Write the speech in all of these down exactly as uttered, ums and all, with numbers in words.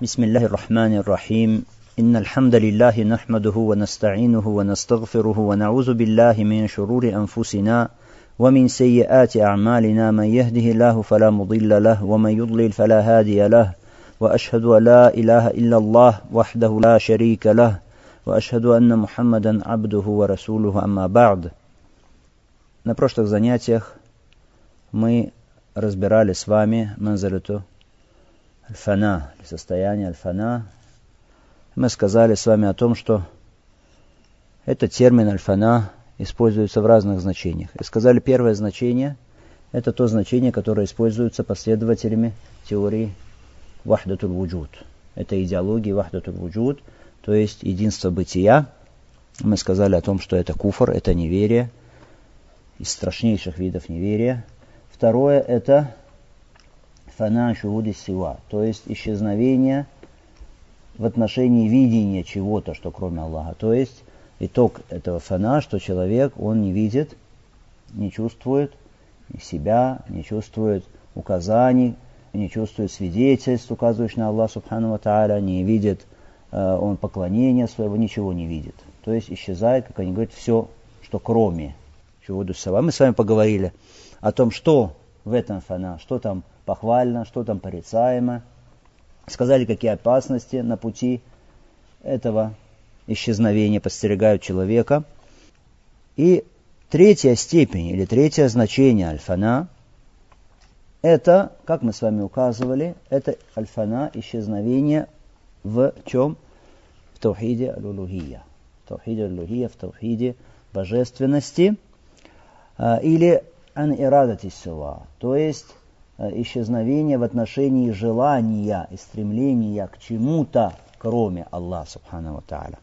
بسم الله الرحمن الرحيم إن الحمد لله نحمده ونستعينه ونستغفره ونعوذ بالله من شرور أنفسنا ومن سيئات أعمالنا من يهده الله فلا مضل له ومن يضلل فلا هادي له وأشهد أن لا إله إلا الله وحده لا شريك له وأشهد أن محمدا عبده ورسوله أما بعد. На прошлых занятиях мы разбирали с вами манзалату аль-фана, состояние аль-фана. Мы сказали с вами о том, что этот термин аль-фана используется в разных значениях. И сказали, первое значение – это то значение, которое используется последователями теории вахдатуль вуджуд. Это идеология вахдатуль вуджуд, то есть единство бытия. Мы сказали о том, что это куфр, это неверие, из страшнейших видов неверия. Второе – это фана шухуди сива, то есть исчезновение в отношении видения чего-то, что кроме Аллаха. То есть итог этого фана, что человек, он не видит, не чувствует ни себя, не чувствует указаний, не чувствует свидетельств, указывающих на Аллаха субхану ва тааля, не видит э, он поклонения своего, ничего не видит. То есть исчезает, как они говорят, все, что кроме шухуди сива. Мы с вами поговорили о том, что в этом фана, что там похвально, что там порицаемо. Сказали, какие опасности на пути этого исчезновения подстерегают человека. И третья степень или третье значение аль-фана, это, как мы с вами указывали, это аль-фана, исчезновение в чем? В таухиде аль-улухия. В таухиде аль-улухия, в таухиде божественности. Или ан-ирадати сива, то есть исчезновение в отношении желания и стремления к чему-то, кроме Аллаха субхану ва тааля.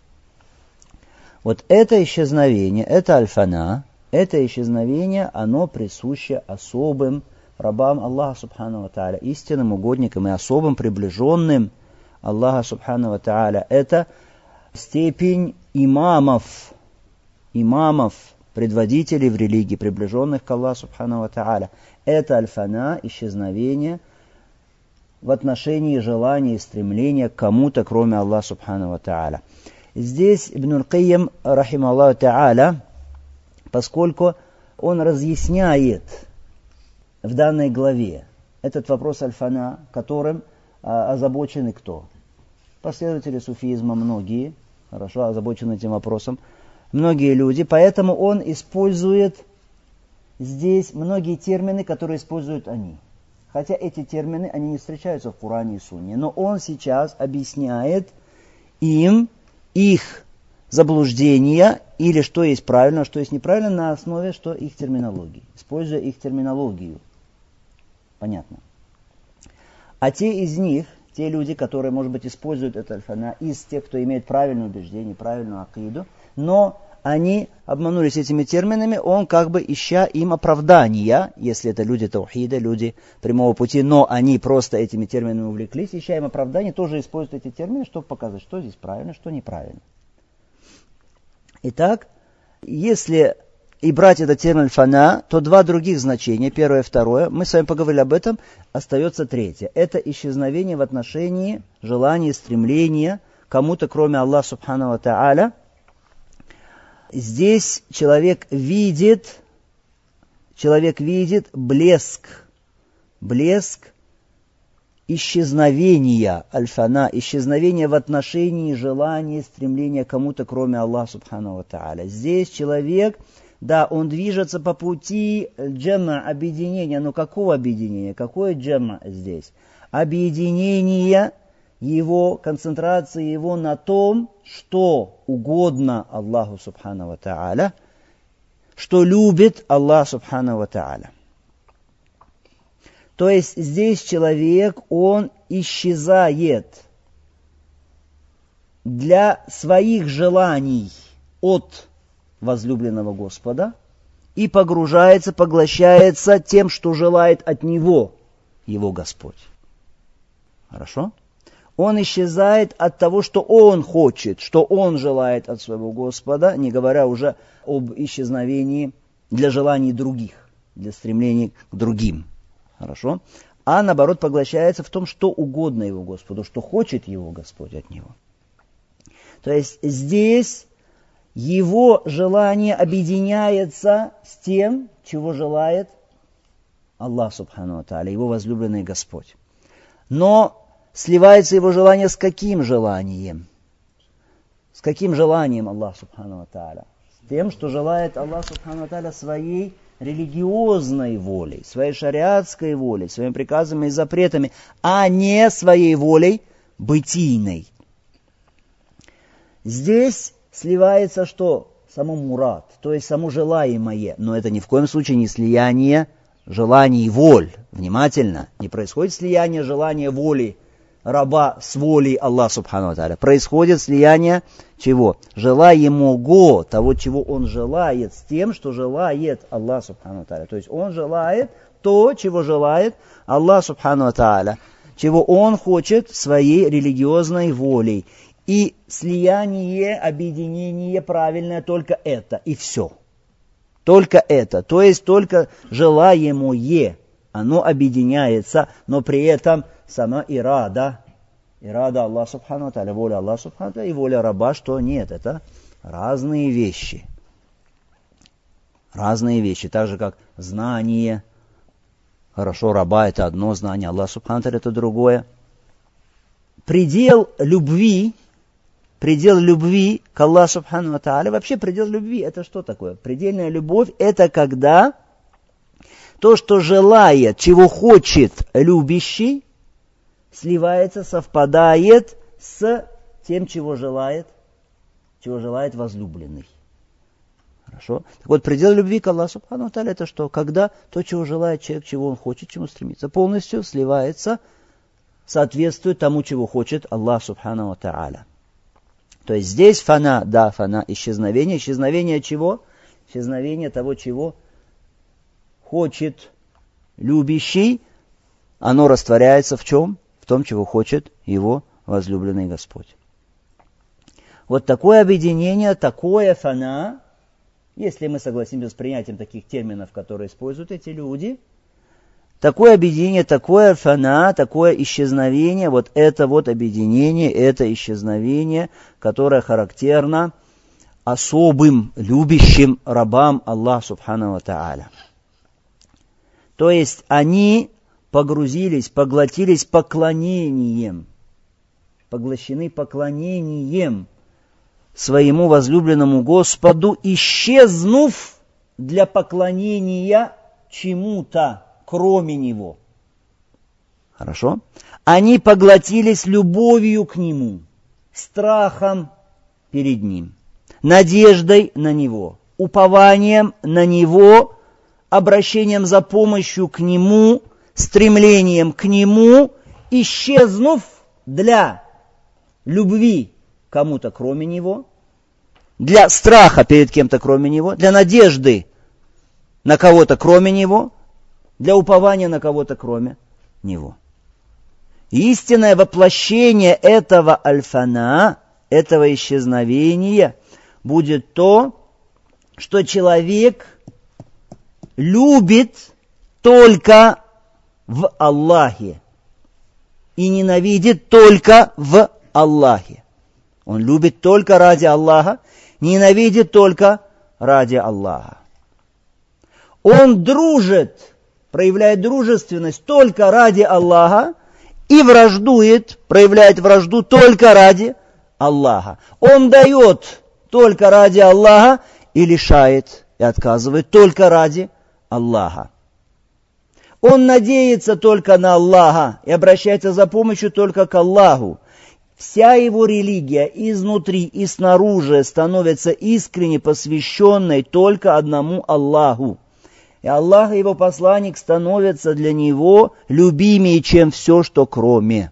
Вот это исчезновение, это аль-фана, это исчезновение, оно присуще особым рабам Аллаха субхану ва тааля, истинным угодникам и особым приближенным Аллаха субхану ва тааля. Это степень имамов, имамов, предводителей в религии, приближенных к Аллаху субхану ва тааля. Это аль-фана, исчезновение в отношении желания и стремления к кому-то, кроме Аллаха субхану ва тааля. Здесь Ибн аль-Кайим, рахимахуллаху тааля, поскольку он разъясняет в данной главе этот вопрос аль-фана, которым а, озабочены кто? Последователи суфизма, многие, хорошо, озабочены этим вопросом, многие люди, поэтому он использует здесь многие термины, которые используют они. Хотя эти термины, они не встречаются в Коране и Сунне, но он сейчас объясняет им их заблуждения, или что есть правильно, что есть неправильно, на основе что их терминологии, используя их терминологию. Понятно. А те из них, те люди, которые, может быть, используют это аль-фана, из тех, кто имеет правильное убеждение, правильную акиду, но они обманулись этими терминами, он как бы ища им оправдания, если это люди таухида, люди прямого пути, но они просто этими терминами увлеклись, ища им оправдания, тоже используют эти термины, чтобы показать, что здесь правильно, что неправильно. Итак, если и брать этот термин фана, то два других значения, первое и второе, мы с вами поговорили об этом, остается третье. Это исчезновение в отношении желания, стремления к кому-то, кроме Аллаха субхану ва тааля. Здесь человек видит, человек видит блеск, блеск исчезновения аль-фана, исчезновения в отношении желания, стремления к кому-то, кроме Аллаха субхану ва тааля. Здесь человек, да, он движется по пути джамма, объединения, но какого объединения? Какое джамма здесь? Объединение его, концентрация его на том, что угодно Аллаху субхану ва тааля, что любит Аллах субхану ва тааля. То есть здесь человек, он исчезает для своих желаний от возлюбленного Господа и погружается, поглощается тем, что желает от него его Господь. Хорошо? Он исчезает от того, что он хочет, что он желает от своего Господа, не говоря уже об исчезновении для желаний других, для стремлений к другим. Хорошо? а наоборот поглощается в том, что угодно его Господу, что хочет его Господь от него. То есть здесь его желание объединяется с тем, чего желает Аллах Субхану ва Тааля, его возлюбленный Господь. Но сливается его желание с каким желанием? С каким желанием Аллах Субхану ва Тааля? С тем, что желает Аллах Субхану ва Тааля своей религиозной волей, своей шариатской волей, своими приказами и запретами, а не своей волей бытийной. Здесь сливается что? Само мурад, то есть само желаемое, но это ни в коем случае не слияние желаний и воль. Внимательно, не происходит слияние желания воли раба с волей Аллаха Субхану ва Тааля. Происходит слияние чего? Желаемого, того, чего он желает, с тем, что желает Аллах Субхану ва Тааля. То есть он желает то, чего желает Аллах Субхану ва Тааля, чего он хочет своей религиозной волей. И слияние, объединение правильное только это, и все. Только это, то есть только желаемое, оно объединяется, но при этом сама ирада, ирада Аллаха Субхану ва Тааля, воля Аллаха Субхану ва Тааля и воля раба, что нет, это разные вещи. Разные вещи, так же как знание. Хорошо, раба это одно, знание Аллаха Субхану ва Тааля это другое. Предел любви, предел любви к Аллаху Субхану ва Тааля, вообще предел любви это что такое? Предельная любовь это когда то, что желает, чего хочет любящий, сливается, совпадает с тем, чего желает, чего желает возлюбленный. Хорошо? Так вот, предел любви к Аллаху Субхану ва Тааля это что? Когда то, чего желает человек, чего он хочет, чему стремится, полностью сливается, соответствует тому, чего хочет Аллах Субхану ва Тааля. То есть здесь фана, да, фана, исчезновение. Исчезновение чего? Исчезновение того, чего хочет любящий, оно растворяется в чем? В том, чего хочет его возлюбленный Господь. Вот такое объединение, такое фана, если мы согласимся с принятием таких терминов, которые используют эти люди, такое объединение, такое фана, такое исчезновение, вот это вот объединение, это исчезновение, которое характерно особым, любящим рабам Аллаха Субхану ва Тааля. То есть они погрузились, поглотились поклонением, поглощены поклонением своему возлюбленному Господу, исчезнув для поклонения чему-то, кроме Него. Хорошо? Они поглотились любовью к Нему, страхом перед Ним, надеждой на Него, упованием на Него, обращением за помощью к Нему, стремлением к Нему, исчезнув для любви кому-то кроме Него, для страха перед кем-то кроме Него, для надежды на кого-то кроме Него, для упования на кого-то кроме Него. Истинное воплощение этого альфана, этого исчезновения, будет то, что человек любит только в Аллахе и ненавидит только в Аллахе. Он любит только ради Аллаха, ненавидит только ради Аллаха. Он дружит, проявляет дружественность только ради Аллаха и враждует, проявляет вражду только ради Аллаха. Он дает только ради Аллаха и лишает и отказывает только ради Аллаха. Он надеется только на Аллаха и обращается за помощью только к Аллаху. Вся его религия изнутри и снаружи становится искренне посвященной только одному Аллаху. И Аллах и его посланник становятся для него любимее, чем все, что кроме.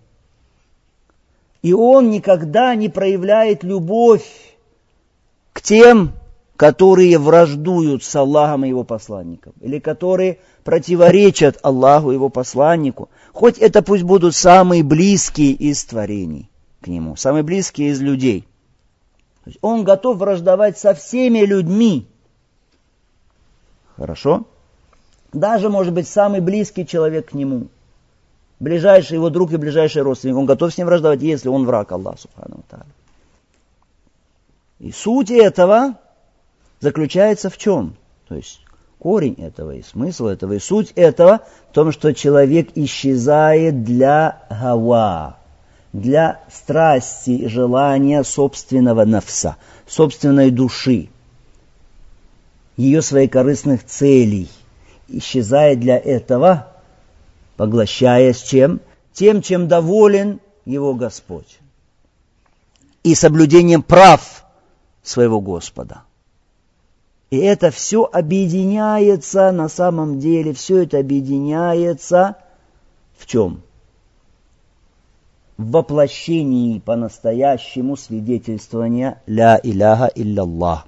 И он никогда не проявляет любовь к тем, которые враждуют с Аллахом и его посланником, или которые противоречат Аллаху и его посланнику, хоть это пусть будут самые близкие из творений к нему, самые близкие из людей. То есть он готов враждовать со всеми людьми. Хорошо? Даже, может быть, самый близкий человек к нему. ближайший его друг и ближайший родственник. Он готов с ним враждовать, если он враг Аллаха субхану ва тааля. И суть этого заключается в чем? То есть корень этого и смысл этого и суть этого в том, что человек исчезает для гава, для страсти и желания собственного нафса, собственной души, ее своих корыстных целей. Исчезает для этого, поглощаясь чем? Тем, чем доволен его Господь. И соблюдением прав своего Господа. И это все объединяется на самом деле, все это объединяется в чем? В воплощении по-настоящему свидетельствования «Ля иляха илля-Аллах».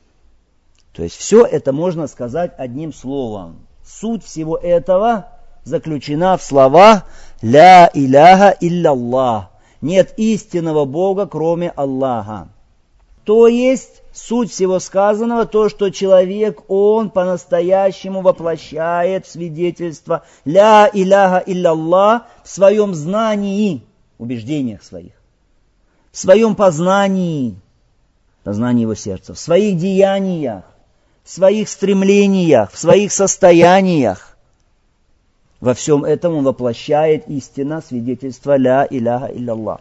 То есть все это можно сказать одним словом. Суть всего этого заключена в словах «Ля иляха илля-Аллах». Нет истинного Бога, кроме Аллаха. То есть суть всего сказанного, то, что человек, он по-настоящему воплощает свидетельство «Ля иляха илля-Аллах» в своем знании, убеждениях своих, в своем познании, познании его сердца, в своих деяниях, в своих стремлениях, в своих состояниях. Во всем этом он воплощает истина свидетельства «Ля иляха илля-Аллах».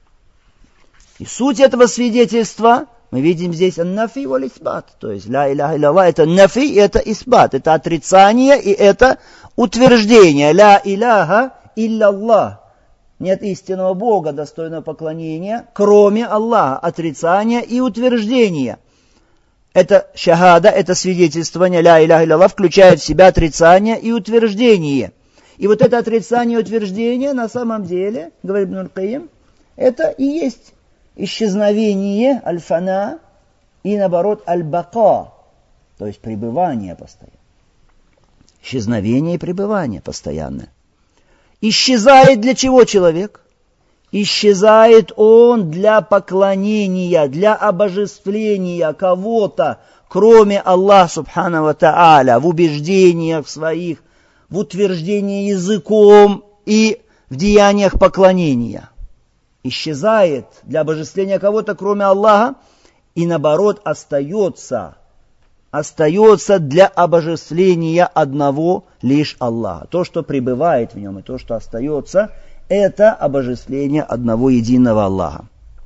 И суть этого свидетельства мы видим здесь «Нафи валь исбат». То есть «Ля иляха илля-Аллах» это «нафи» и это «исбат». Это отрицание и это утверждение. «Ля иляха илля-Аллах». Нет истинного Бога, достойного поклонения, кроме Аллаха. Отрицание и утверждение. Это шахада, это свидетельствование «Ля иляха илля-Аллах» включает в себя отрицание и утверждение. И вот это отрицание и утверждение на самом деле, говорит Ибн аль-Кайим, это и есть исчезновение аль-фана и наоборот аль-бака, то есть пребывание постоянное. Исчезновение и пребывание постоянное. Исчезает для чего человек? Исчезает он для поклонения, для обожествления кого-то, кроме Аллаха субхану ва тааля, в убеждениях своих, в утверждении языком и в деяниях поклонения. Исчезает для обожествления кого-то, кроме Аллаха, и наоборот остается, остается для обожествления одного лишь Аллаха. То, что пребывает в нем, и то, что остается, это обожествление одного единого Аллаха.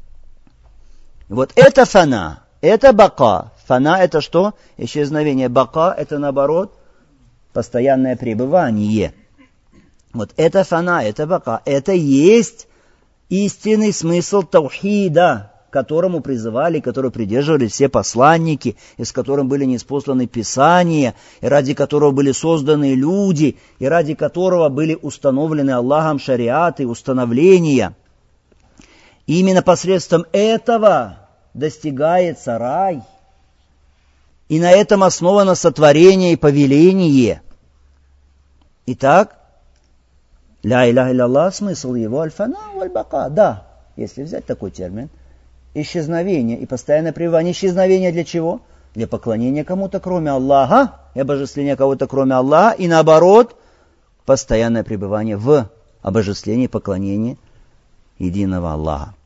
Вот это фана, это бака. Фана это что? Исчезновение. Бака это наоборот постоянное пребывание. Вот это фана, это бака. Это есть истинный смысл таухида, к которому призывали, который придерживались все посланники, из которых были ниспосланы писания, и ради которого были созданы люди, и ради которого были установлены Аллахом шариаты, установления. И именно посредством этого достигается рай. И на этом основано сотворение и повеление. Итак, ля иляха илля-Аллах, смысл его аль-фана валь-бака. Да, если взять такой термин. Исчезновение и постоянное пребывание. Исчезновение для чего? Для поклонения кому-то, кроме Аллаха, и обожествления кого-то, кроме Аллаха, и наоборот, постоянное пребывание в обожествлении и поклонении единого Аллаха.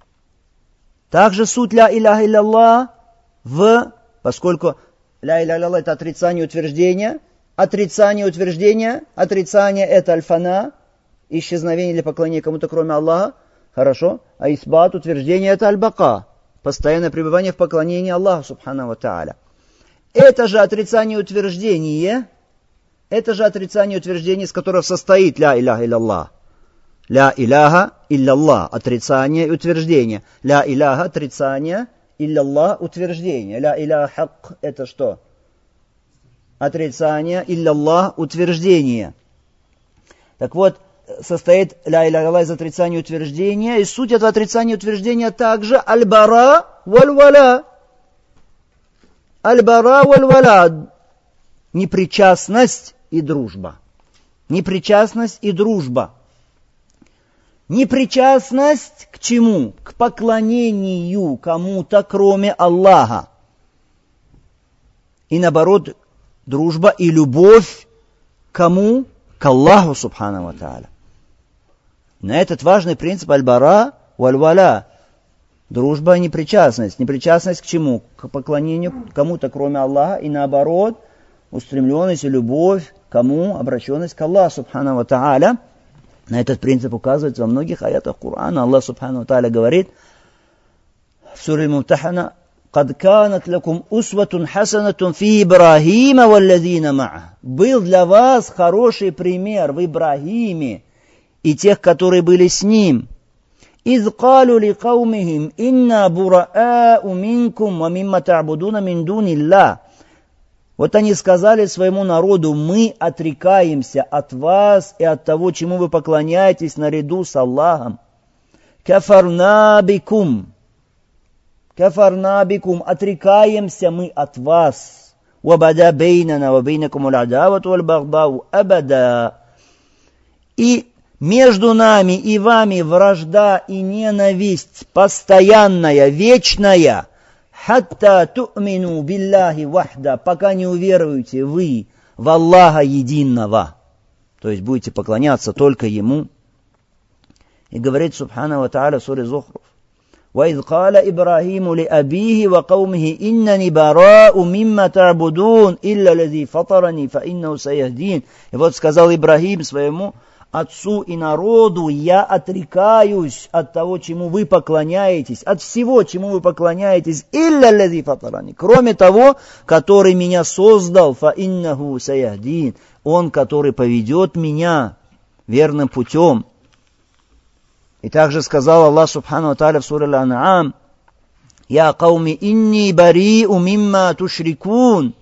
Также суть ля иляха илля-Аллах в, поскольку ля иляха илля-Аллах это отрицание утверждения, отрицание утверждения, отрицание это аль-фана, исчезновение для поклонения кому-то, кроме Аллаха. Хорошо? А исбат, утверждение, это аль-бака. Постоянное пребывание в поклонении Аллаху, субхану ва тааля. Это же отрицание утверждения, это же отрицание утверждения, из которого состоит ля иляха илля-Аллах. Ля иляха илля-Аллах, отрицание и утверждение. Ля иляха, отрицание, илля-Аллах, утверждение. Ля иляха хак, это что? Отрицание, илля-Аллах, утверждение. Так вот, состоит ля иляха илля-Аллах из отрицания и утверждения, и суть этого отрицания и утверждения также аль-бара валь-валя. Аль-бара валь-валя. Непричастность и дружба. Непричастность и дружба. Непричастность к чему? К поклонению кому-то, кроме Аллаха. И наоборот, дружба и любовь кому? К Аллаху, субхану ва тааля. На этот важный принцип аль-бара валь-валя. Дружба и непричастность. Непричастность к чему? К поклонению кому-то, кроме Аллаха, и наоборот, устремленность и любовь к кому? Обращенность к Аллаху, субхану ва тааля. На этот принцип указывается во многих аятах Корана. Аллах, субхану ва тааля, говорит в суре Мумтахана: «Кад канат лакум усватун хасанатун фи Ибрахима валлазина ма'а». Был для вас хороший пример в Ибрахиме и тех, которые были с ним. «Из калу ли каумихим инна бураау минкум ва мимма та'будуна мин дунилла». Вот они сказали своему народу: мы отрекаемся от вас и от того, чему вы поклоняетесь наряду с Аллахом. «Кафарна бикум». «Кафарна бикум». Отрекаемся мы от вас. «Вабада бейнана ва бейнакум аль-адавату валь-багдау абада». И между нами и вами вражда и ненависть постоянная, вечная. «Хатта ту'мину билляхи вахда», пока не уверуете вы в Аллаха единого. То есть будете поклоняться только Ему. И говорит субхану ва тааля в суре Зухруф: «Ва из кала Ибрахиму ли абихи ва каумихи иннани барау мимма та'будун илля лази фатарани фа иннаху саяхдин». И вот сказал Ибрахим своему отцу и народу: я отрекаюсь от того, чему вы поклоняетесь, от всего, чему вы поклоняетесь, илля лази фатарани, кроме того, который меня создал, фа иннаху саяхдин, он, который поведет меня верным путем. И также сказал Аллах субхану ва тааля в суре Аль-Ан'ам: «Я кауми инни бариу мимма тушрикун».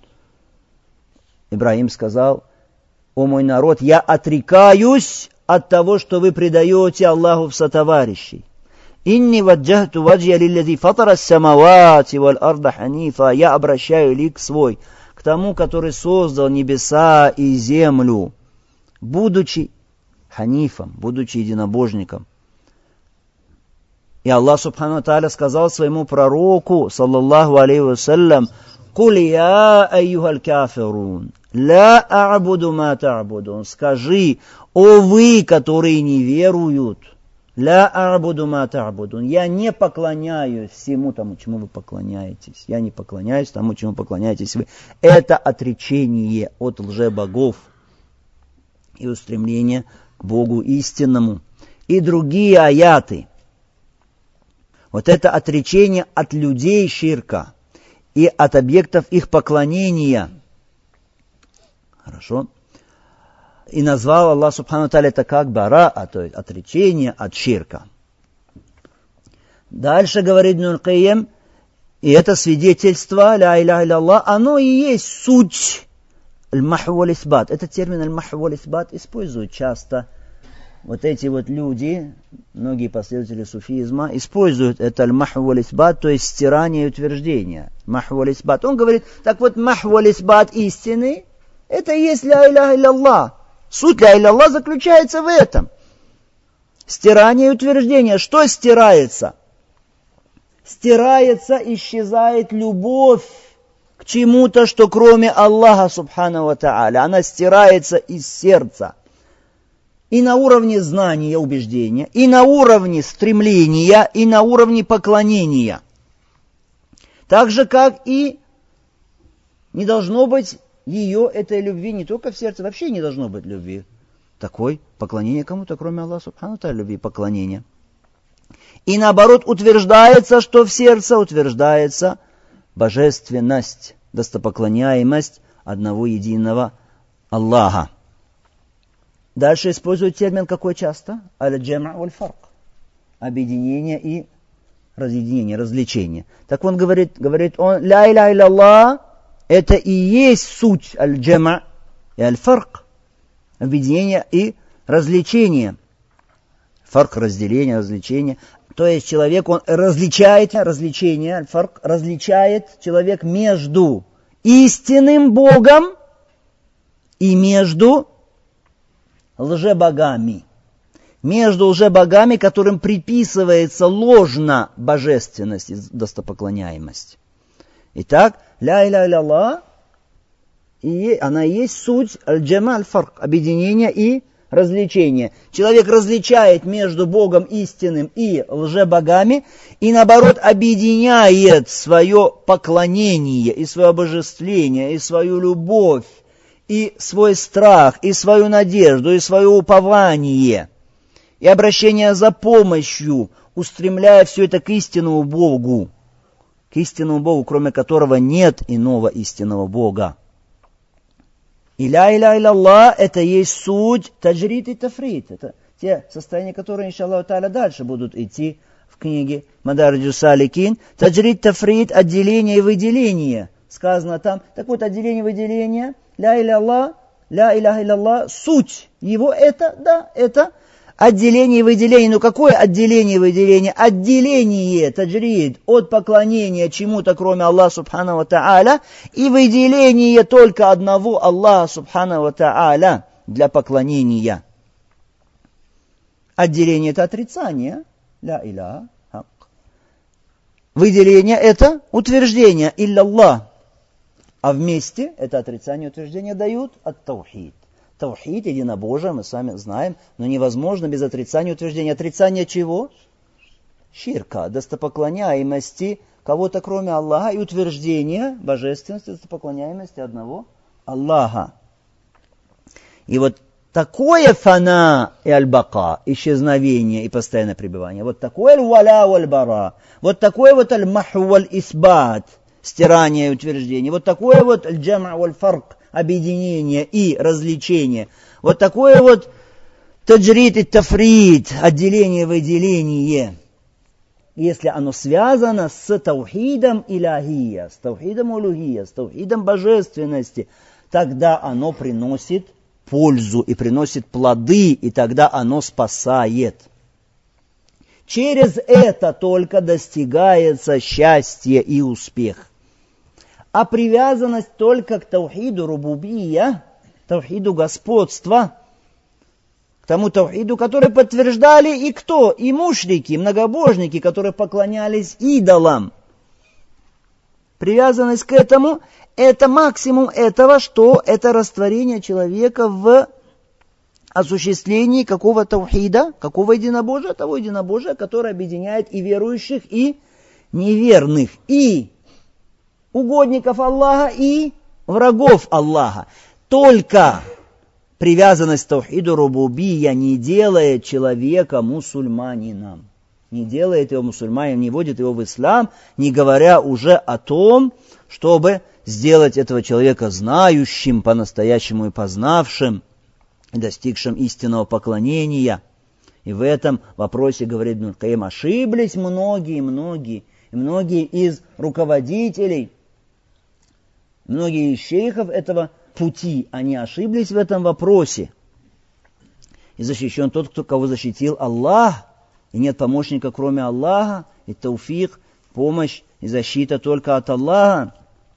Ибрахим сказал: «О мой народ, я отрекаюсь от того, что вы предаете Аллаху в сотоварищей. Инни ваджахту ваджья лиллади фатара ас-самавати валь арда ханифа». Я обращаю лик свой к тому, который создал небеса и землю, будучи ханифом, будучи единобожником. И Аллах субхану ва тааля сказал своему пророку, саллаллаху алейхи вассалям: «Куль я айюхаль кафирун, ла а'буду ма та'будун». Скажи: о вы, которые не веруют, ла а'буду ма та'будун, я не поклоняюсь всему тому, чему вы поклоняетесь. Я не поклоняюсь тому, чему поклоняетесь вы. Это отречение от лжебогов и устремление к Богу истинному. И другие аяты. Вот это отречение от людей ширка и от объектов их поклонения. Хорошо. И назвал Аллах субхану ва тааля это как бараа, то есть отречение от ширка. Дальше говорит Ибн аль-Кайим, и это свидетельство, ля иляха илля-Аллах, оно и есть суть аль-маху валь-исбат. Этот термин аль-маху валь-исбат используют часто вот эти вот люди, многие последователи суфизма, используют это аль-маху валь-исбат, то есть стирание и утверждение. Маху валь-исбат. Он говорит: так вот, маху валь-исбат истины, это и есть ля иляха илля-Аллах. Суть ля иляха илля-Аллах заключается в этом. Стирание и утверждение. Что стирается? Стирается, исчезает любовь к чему-то, что кроме Аллаха субхану ва тааля. Она стирается из сердца. И на уровне знания, убеждения, и на уровне стремления, и на уровне поклонения. Так же, как и не должно быть ее, этой любви, не только в сердце, вообще не должно быть любви. Такой поклонение кому-то, кроме Аллаха субхану ва тааля, любви, поклонения. И наоборот, утверждается, что в сердце утверждается божественность, достопоклоняемость одного единого Аллаха. Дальше используют термин какой часто? Аль-джама' валь-фарк. Объединение и разъединение, развлечение. Так он говорит, говорит он, ля иляха илля-Аллах, это и есть суть аль-джама' и аль-фарк. Объединение и развлечение. Фарк, разделение, развлечение. То есть человек, он различает, различение, аль-фарк, различает человек между истинным Богом и между лжебогами. Между лжебогами, которым приписывается ложно божественность и достопоклоняемость. Итак, ля иляха илля-Аллах, и она есть суть аль-джама' аль-фарк, объединение и развлечение. Человек различает между Богом истинным и лжебогами, и наоборот объединяет свое поклонение, и свое обожествление, и свою любовь, и свой страх, и свою надежду, и свое упование, и обращение за помощью, устремляя все это к истинному Богу, к истинному Богу, кроме которого нет иного истинного Бога. И ля иля илля Аллах — это есть суть таджрид и тафрид. Это те состояния, которые, иншаллаху та'аля, дальше будут идти в книге Мадариджус Саликин. Таджрид, тафрид, отделение и выделение. Сказано там. Так вот, отделение и выделение. Ля иля Аллах, ля иля илля Аллах. Суть его это, да, это отделение и выделение. Ну какое отделение и выделение? Отделение, таджрид, от поклонения чему-то, кроме Аллаха субхану ва та'аля, и выделение только одного Аллаха субхану ва та'аля для поклонения. Отделение — это отрицание. Ля иля хак. Выделение — это утверждение. Илля Аллах. А вместе это отрицание и утверждение дают ат-таухид. Таухид, единобожие, мы сами знаем, но невозможно без отрицания и утверждения. Отрицание чего? Ширка, достопоклоняемости кого-то кроме Аллаха, и утверждение божественности, достопоклоняемости одного Аллаха. И вот такое фана и аль-бака, исчезновение и постоянное пребывание, вот такое аль-валя валь-бара, вот такое вот аль-маху валь-исбат, стирание и утверждение, вот такое вот аль-джама валь-фарк, объединение и развлечение. Вот такое вот таджрид и тафрид, отделение и выделение. Если оно связано с таухидом иляхия, с таухидом улухия, с таухидом божественности, тогда оно приносит пользу и приносит плоды, и тогда оно спасает. Через это только достигается счастье и успех. А привязанность только к таухиду рубубия, таухиду господства, к тому таухиду, который подтверждали и кто? И мушрики, многобожники, которые поклонялись идолам. Привязанность к этому – это максимум этого, что это растворение человека в осуществлении какого таухида, какого единобожия, того единобожия, которое объединяет и верующих, и неверных, и угодников Аллаха и врагов Аллаха. Только привязанность к таухиду рубубия не делает человека мусульманином. Не делает его мусульманином, не вводит его в ислам, не говоря уже о том, чтобы сделать этого человека знающим по-настоящему и познавшим, и достигшим истинного поклонения. И в этом вопросе, говорит Ибн аль-Кайим, ошиблись многие-многие, и многие из руководителей, многие из шейхов этого пути, они ошиблись в этом вопросе. И защищен тот, кто, кого защитил Аллах, и нет помощника, кроме Аллаха, и тауфик, помощь и защита только от Аллаха.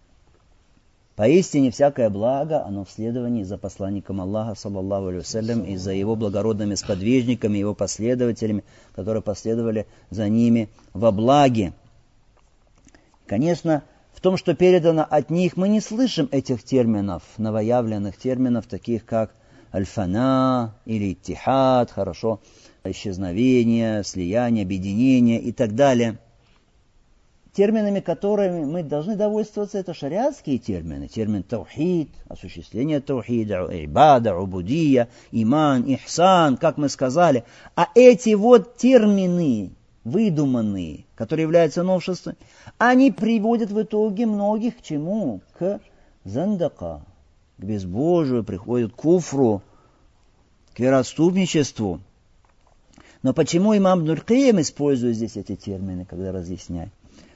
Поистине всякое благо, оно в следовании за посланником Аллаха, саллаллаху алейхи вассалям, и за его благородными сподвижниками, его последователями, которые последовали за ними во благе. Конечно, в том, что передано от них, мы не слышим этих терминов, новоявленных терминов, таких как аль-фана или иттихад, хорошо, исчезновение, слияние, объединение и так далее. Терминами, которыми мы должны довольствоваться, это шариатские термины. Термин таухид, осуществление таухида, ибада, убудия, иман, ихсан, как мы сказали. А эти вот термины, выдуманные, которые являются новшеством, они приводят в итоге многих к чему? К зандака, к безбожию, приходят к куфру, к вероотступничеству. Но почему имам Ибн аль-Кайим использует здесь эти термины, когда разъясняет?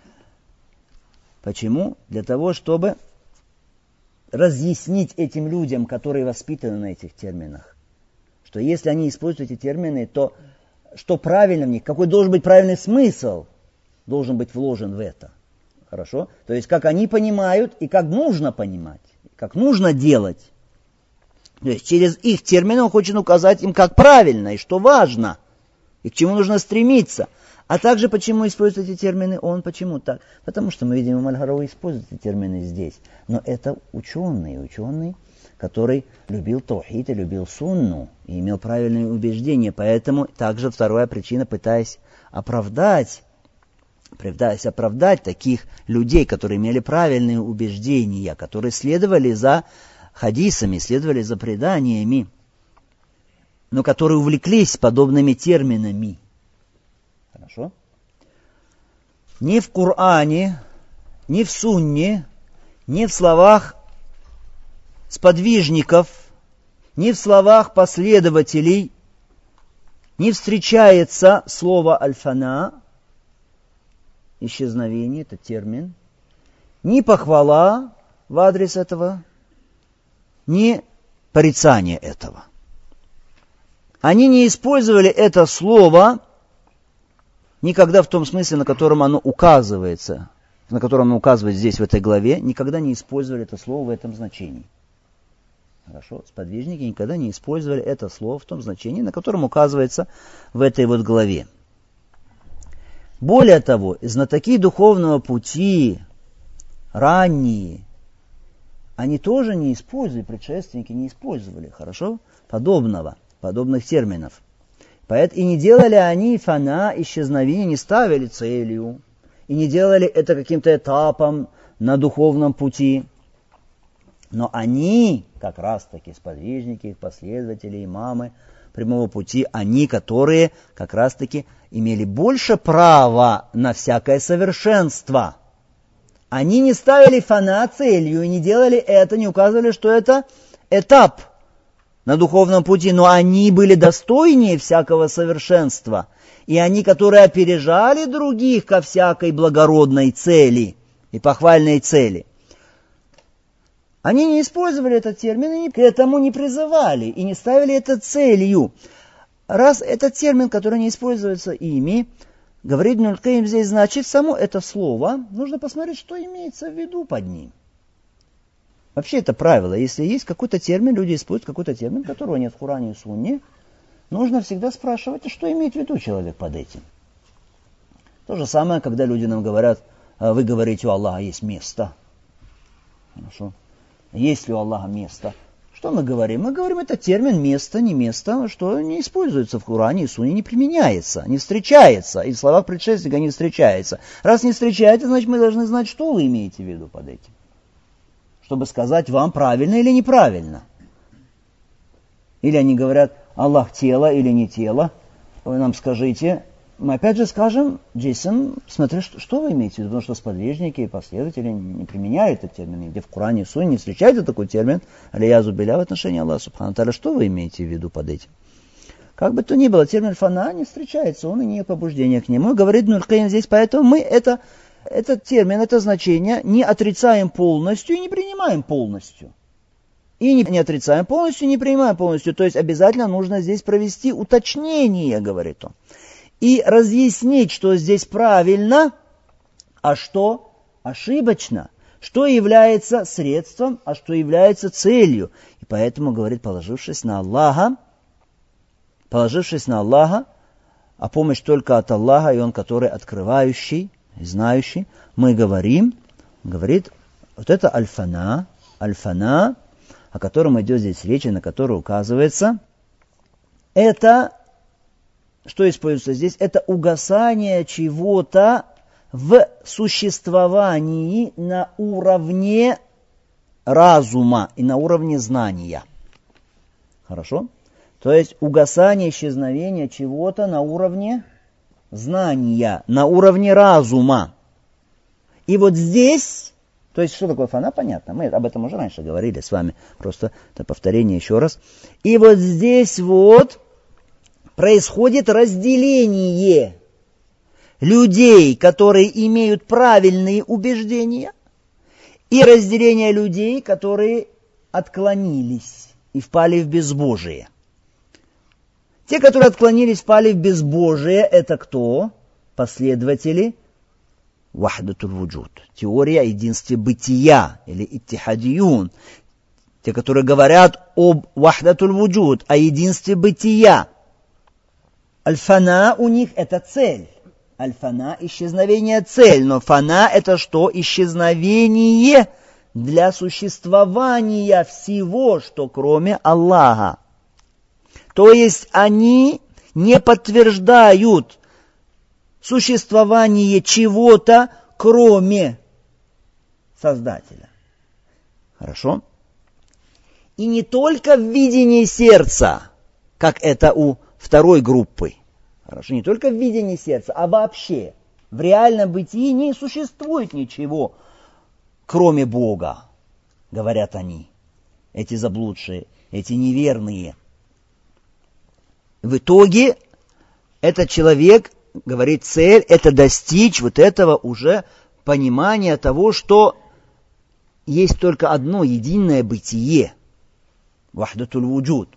Почему? Для того, чтобы разъяснить этим людям, которые воспитаны на этих терминах, что если они используют эти термины, то что правильно в них, какой должен быть правильный смысл, должен быть вложен в это. Хорошо? То есть, как они понимают и как нужно понимать, как нужно делать. То есть, через их термины он хочет указать им, как правильно и что важно, и к чему нужно стремиться. А также, почему используют эти термины он, почему так? Потому что мы видим, Имам Аль-Харави использует эти термины здесь. Но это ученый, ученый, который любил таухид и любил сунну, и имел правильные убеждения. Поэтому также вторая причина, пытаясь оправдать, пытаясь оправдать таких людей, которые имели правильные убеждения, которые следовали за хадисами, следовали за преданиями, но которые увлеклись подобными терминами. Хорошо? Ни в Коране, ни в Сунне, ни в словах сподвижников, ни в словах последователей не встречается слово «аль-фана», исчезновение, это термин, ни похвала в адрес этого, ни порицание этого. Они не использовали это слово никогда в том смысле, на котором оно указывается, на котором оно указывает здесь, в этой главе, никогда не использовали это слово в этом значении. Хорошо? Сподвижники никогда не использовали это слово в том значении, на котором указывается в этой вот главе. Более того, знатоки духовного пути, ранние, они тоже не использовали, предшественники не использовали, хорошо, подобного, подобных терминов. Поэтому и не делали они фана, исчезновение, не ставили целью, и не делали это каким-то этапом на духовном пути. Но они, как раз-таки сподвижники, их последователи, имамы прямого пути, они, которые как раз-таки имели больше права на всякое совершенство. Они не ставили фана целью и не делали это, не указывали, что это этап на духовном пути, но они были достойнее всякого совершенства. И они, которые опережали других ко всякой благородной цели и похвальной цели, они не использовали этот термин и к этому не призывали, и не ставили это целью. Раз этот термин, который не используется ими, говорит Ибн аль-Каим здесь, значит, само это слово, нужно посмотреть, что имеется в виду под ним. Вообще это правило. Если есть какой-то термин, люди используют какой-то термин, которого нет в Коране и Сунне, нужно всегда спрашивать, а что имеет в виду человек под этим. То же самое, когда люди нам говорят, вы говорите, у Аллаха есть место. Хорошо. Есть ли у Аллаха место? Что мы говорим? Мы говорим, это термин место, не место, что не используется в Коране и Сунне, не применяется, не встречается. И в словах предшественника не встречается. Раз не встречается, значит мы должны знать, что вы имеете в виду под этим. Чтобы сказать вам, правильно или неправильно. Или они говорят, Аллах тело или не тело. Вы нам скажите. Мы опять же скажем, Джейсон, смотри, что, что вы имеете в виду, потому что сподвижники и последователи не применяют этот термин, где в Коране и Сунне не встречается такой термин, алиязу билля в отношении Аллаха субхану тааля. Что вы имеете в виду под этим? Как бы то ни было, термин фана не встречается, он и не побуждение к нему. Говорит Ибн аль-Каим здесь, поэтому мы это, этот термин, это значение не отрицаем полностью и не принимаем полностью. И не, не отрицаем полностью, не принимаем полностью. То есть обязательно нужно здесь провести уточнение, говорит он. И разъяснить, что здесь правильно, а что ошибочно, что является средством, а что является целью. И поэтому, говорит, положившись на Аллаха, положившись на Аллаха, а помощь только от Аллаха, и Он, который открывающий, знающий, мы говорим, говорит, вот это аль-фана, аль-фана, о котором идет здесь речь, и на который указывается, это... Что используется здесь? Это угасание чего-то в существовании на уровне разума и на уровне знания. Хорошо? То есть угасание, исчезновение чего-то на уровне знания, на уровне разума. И вот здесь, то есть что такое фана, понятно, мы об этом уже раньше говорили с вами, просто это повторение еще раз. И вот здесь вот происходит разделение людей, которые имеют правильные убеждения, и разделение людей, которые отклонились и впали в безбожие. Те, которые отклонились, впали в безбожие, это кто? Последователи вахдатуль вуджуд, теория единства бытия, или иттихадиюн. Те, которые говорят об вахдатуль вуджуд, о единстве бытия. Аль-фана у них это цель. Аль-фана исчезновение цель. Но фана это что? Исчезновение для существования всего, что кроме Аллаха. То есть они не подтверждают существование чего-то, кроме Создателя. Хорошо? И не только в видении сердца, как это у второй группы. Хорошо? Не только в видении сердца, а вообще. В реальном бытии не существует ничего, кроме Бога, говорят они, эти заблудшие, эти неверные. В итоге этот человек, говорит, цель – это достичь вот этого уже понимания того, что есть только одно единое бытие, вахдатуль вуджуд.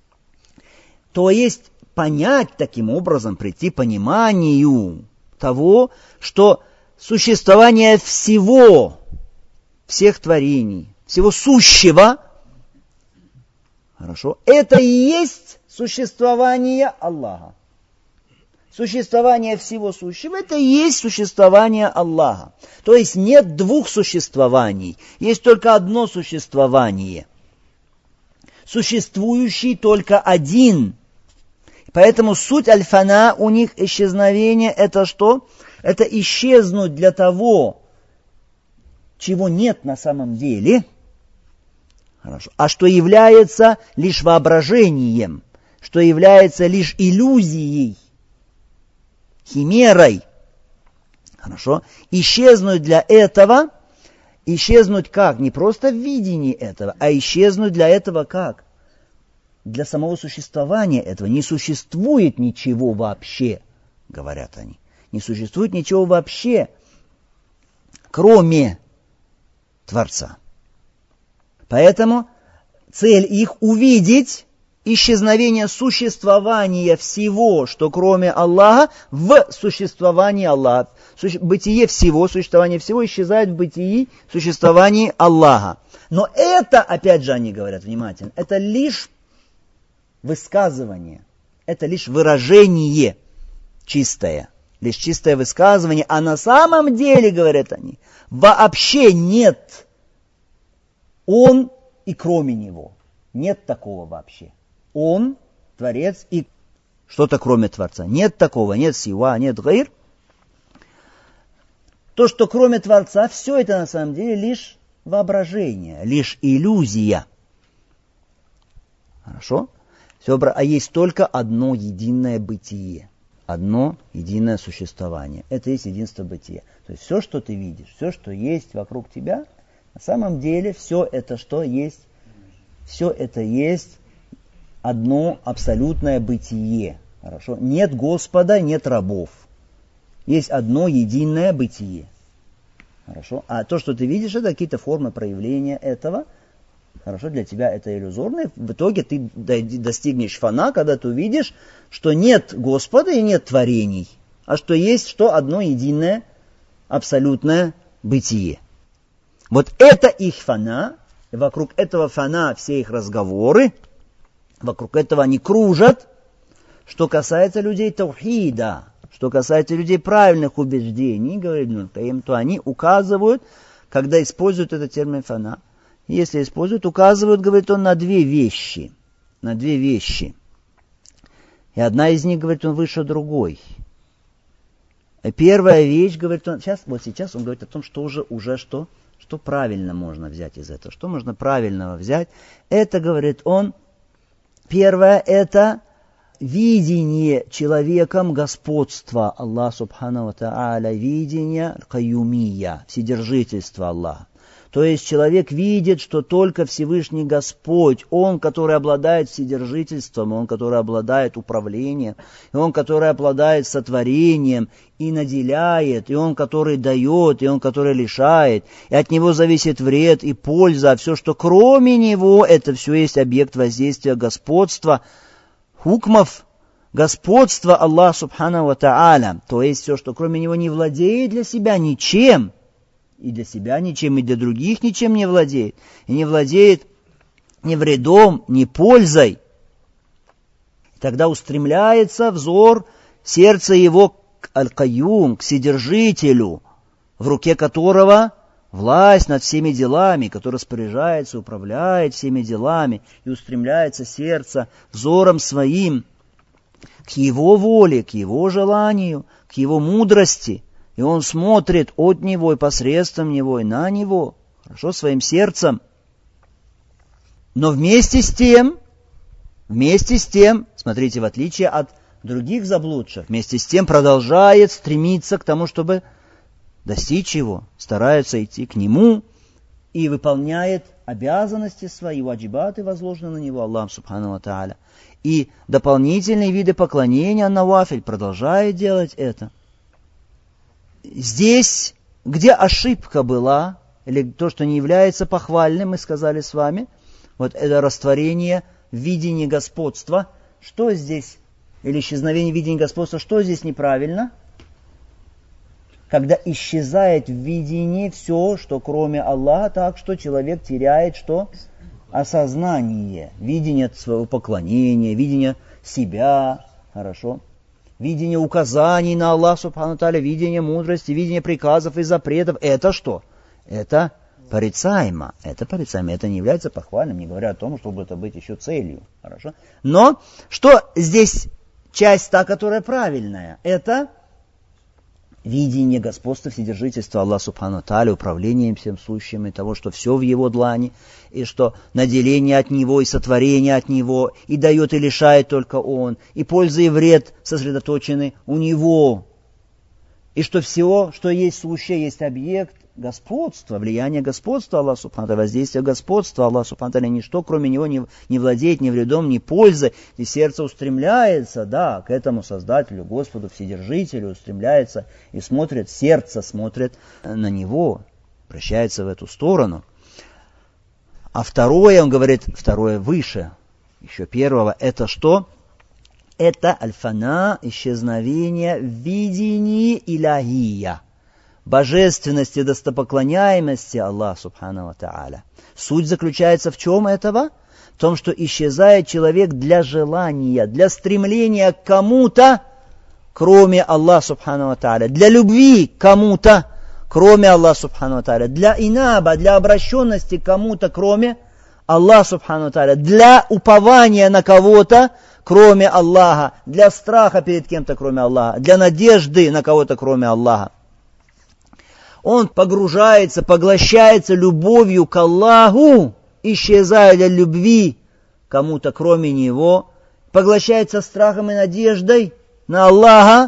То есть понять таким образом, прийти к пониманию того, что существование всего, всех творений, всего сущего, хорошо, это и есть существование Аллаха. Существование всего сущего – это и есть существование Аллаха. То есть нет двух существований, есть только одно существование. Существующий только один. Поэтому суть аль-фана у них исчезновение – это что? Это исчезнуть для того, чего нет на самом деле, хорошо, а что является лишь воображением, что является лишь иллюзией, химерой. Хорошо? Исчезнуть для этого, исчезнуть как? Не просто в видении этого, а исчезнуть для этого как? Для самого существования этого. Не существует ничего вообще, говорят они. Не существует ничего вообще, кроме Творца. Поэтому цель их увидеть исчезновение существования всего, что кроме Аллаха, в существовании Аллаха. Бытие всего, существование всего исчезает в бытии, существовании Аллаха. Но это, опять же, они говорят внимательно, это лишь высказывание, это лишь выражение чистое, лишь чистое высказывание, а на самом деле, говорят они, вообще нет Он и кроме Него. Нет такого вообще. Он, Творец, и что-то кроме Творца. Нет такого, нет сива, нет гайр. То, что кроме Творца, все это на самом деле лишь воображение, лишь иллюзия. Хорошо? Все, а есть только одно единое бытие. Одно единое существование. Это есть единство бытия. То есть все, что ты видишь, все, что есть вокруг тебя, на самом деле все это, что есть, все это есть одно абсолютное бытие. Хорошо? Нет Господа, нет рабов. Есть одно единое бытие. Хорошо? А то, что ты видишь, это какие-то формы проявления этого. Хорошо? Для тебя это иллюзорное. В итоге ты достигнешь фана, когда ты увидишь, что нет Господа и нет творений, а что есть что одно единое абсолютное бытие. Вот это их фана. И вокруг этого фана все их разговоры, вокруг этого они кружат. Что касается людей таухида, что касается людей правильных убеждений, говорит Ибн аль-Кайим, то они указывают, когда используют этот термин фана, если используют, указывают, говорит он, на две вещи. На две вещи. И одна из них, говорит он, выше другой. Первая вещь, говорит он, сейчас, вот сейчас он говорит о том, что уже, уже что? Что правильно можно взять из этого? Что можно правильного взять? Это, говорит он, первое, это видение человеком господства Аллаха Субхану ва Тааля, видение каюмия, вседержительства Аллаха. То есть человек видит, что только Всевышний Господь, Он, который обладает вседержительством, Он, который обладает управлением, и Он, который обладает сотворением и наделяет, и Он, который дает, и Он, который лишает, и от Него зависит вред и польза, а все, что кроме Него, это все есть объект воздействия господства, хукмов, господства Аллаха Субхану ва Тааля. То есть все, что кроме Него не владеет для себя ничем, и для себя ничем, и для других ничем не владеет. И не владеет ни вредом, ни пользой. И тогда устремляется взор сердца его к Аль-Кайюм, к Вседержителю, в руке которого власть над всеми делами, который распоряжается, управляет всеми делами и устремляется сердце взором своим к его воле, к его желанию, к его мудрости, и он смотрит от него и посредством него, и на него, хорошо, своим сердцем. Но вместе с тем, вместе с тем, смотрите, в отличие от других заблудших, вместе с тем продолжает стремиться к тому, чтобы достичь его, старается идти к нему и выполняет обязанности свои, ваджибаты, возложенные на него Аллахом субхану ва тааля. И дополнительные виды поклонения навафиль продолжает делать это. Здесь, где ошибка была, или то, что не является похвальным, мы сказали с вами, вот это растворение видения господства, что здесь, или исчезновение видения господства, что здесь неправильно? Когда исчезает в видении все, что кроме Аллаха, так что человек теряет что? Осознание, видение своего поклонения, видение себя, хорошо, видение указаний на Аллаха субхану тааля, видение мудрости, видение приказов и запретов. Это что? Это порицаемо. Это порицаемо. Это не является похвальным, не говоря о том, чтобы это быть еще целью. Хорошо? Но что здесь часть та, которая правильная? Это видение господства, вседержительства Аллаха субхану тааля, управлением всем сущим, и того, что все в его длани, и что наделение от него, и сотворение от него, и дает и лишает только он, и польза и вред сосредоточены у него, и что всего, что есть сущее, есть объект господства, влияние господства Аллаха субхану тааля, воздействие господства Аллаха субхану тааля, ничто кроме него не, не владеет ни вредом, ни пользой, и сердце устремляется, да, к этому Создателю, Господу, Вседержителю, устремляется и смотрит, сердце смотрит на него, обращается в эту сторону. А второе, он говорит, второе выше, еще первого, это что? Это аль-фана, исчезновение в видении илахия, божественности, достопоклоняемости Аллаха субхану ва тааля. Суть заключается в чем этого? В том, что исчезает человек для желания, для стремления к кому-то, кроме Аллаха субхану ва тааля, для любви к кому-то, кроме Аллаха субхану ва тааля, для инаба, для обращенности к кому-то, кроме Аллаха субхану ва тааля, для упования на кого-то, кроме Аллаха, для страха перед кем-то, кроме Аллаха, для надежды на кого-то, кроме Аллаха. Он погружается, поглощается любовью к Аллаху, исчезая для любви кому-то, кроме Него, поглощается страхом и надеждой на Аллаха,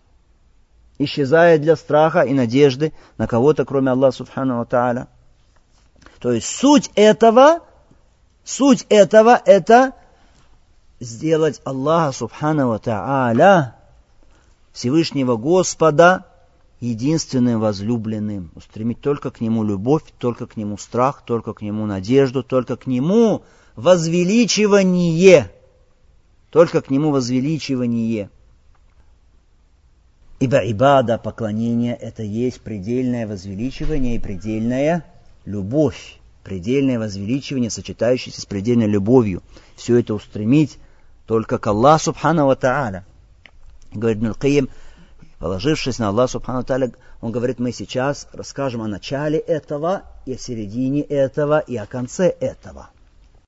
исчезая для страха и надежды на кого-то, кроме Аллаха субхану ва тааля. То есть суть этого, суть этого это сделать Аллаха субхану ва тааля, Всевышнего Господа, единственным возлюбленным, устремить только к Нему любовь, только к Нему страх, только к Нему надежду, только к Нему возвеличивание, только к Нему возвеличивание. Ибо ибада, поклонение, это есть предельное возвеличивание и предельная любовь, предельное возвеличивание, сочетающееся с предельной любовью. Все это устремить только к Аллаху субхану ва тааля. Говорит Ибн аль-Кайим, положившись на Аллаха субхану тааля, он говорит, мы сейчас расскажем о начале этого, и о середине этого, и о конце этого.